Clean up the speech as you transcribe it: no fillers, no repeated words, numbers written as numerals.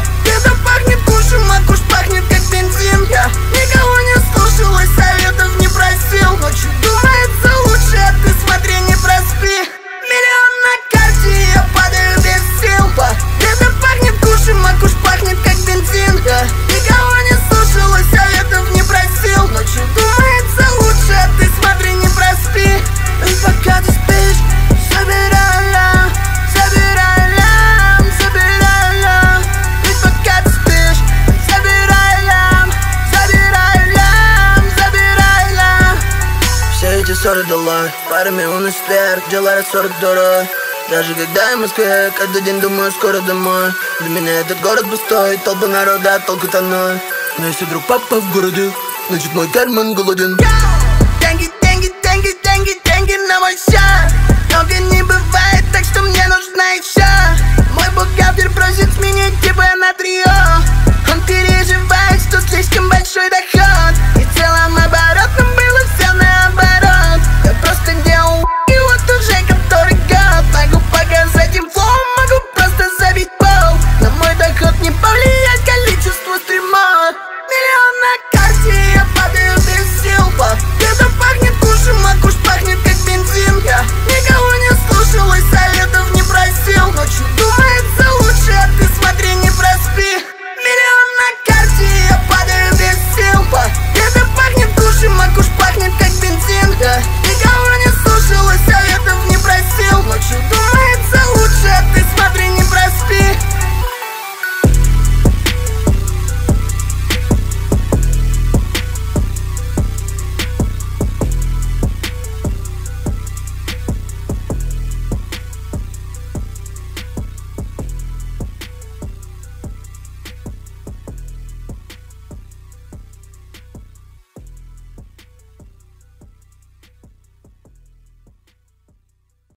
Где-то пахнет кушем, а куш пахнет как бензин. Я никого не слушал и советов не просил. Ночью думается лучше, а ты смотри, не проспи. Миллион на карте, я падаю без сил. Где-то пахнет кушем, а куш пахнет как бензин. Я никого не слушал и советов не просил. Ночью думается лучше, а ты смотри, не проспи. И пока ты спишь, собирай лям, собирай лям, собирай лям. И пока ты спишь, собирай лям, собирай лям, собирай лям. Все эти ссоры долой, парами университет, делают 40 дорог. Даже когда я в Москве, каждый день думаю, скоро домой. Для меня этот город пустой, толпа народа, толку-то ноль. Но если вдруг папа в городе, значит мой карман голоден. Деньги, деньги, деньги, деньги, деньги на мой счет.